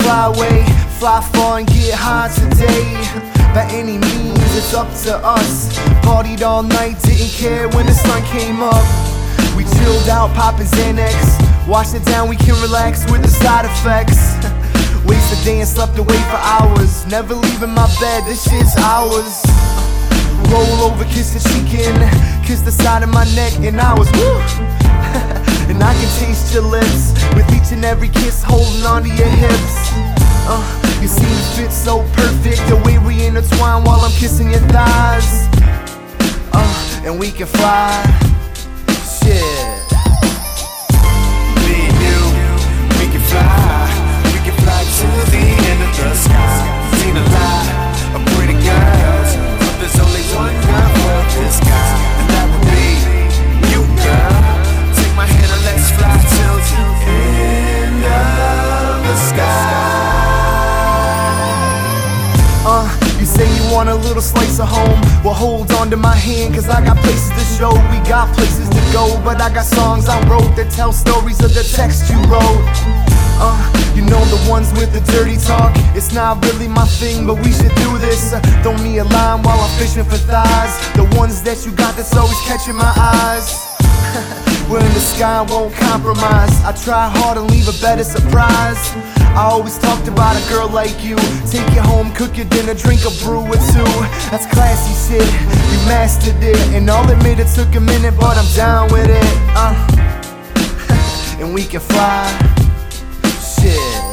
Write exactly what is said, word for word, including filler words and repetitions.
fly away, fly far and get high today. By any means, it's up to us. Partied all night, didn't care when the sun came up. We chilled out, poppin' Xanax. Washed it down, we can relax with the side effects. Wasted a day and slept away for hours. Never leaving my bed, this shit's ours. Roll over, kiss the cheek in, kiss the side of my neck, and I was woo. And I can taste your lips with each and every kiss, holding onto your hips. Uh, you seem to fit so perfect, the way we intertwine while I'm kissing your thighs. Uh, and we can fly, shit. Me and you, we can fly, we can fly to the end of the sky. Seen a lot of pretty girls, but there's only one girl for this guy, and that would be you, girl. Take my hand and let's fly till the end of the sky. Uh, you say you want a little slice of home. Well, hold on to my hand, cause I got places to show. We got places to go, but I got songs I wrote that tell stories of the text you wrote. Uh, you know the ones with the dirty talk. It's not really my thing, but we should do this. uh, Throw me a line while I'm fishing for thighs. The ones that you got that's always catching my eyes. We're in the sky, won't compromise. I try hard and leave a better surprise. I always talked about a girl like you. Take you home, cook your dinner, drink a brew or two. That's classy shit, you mastered it. And all admit it took a minute, but I'm down with it. uh, And we can fly, shit.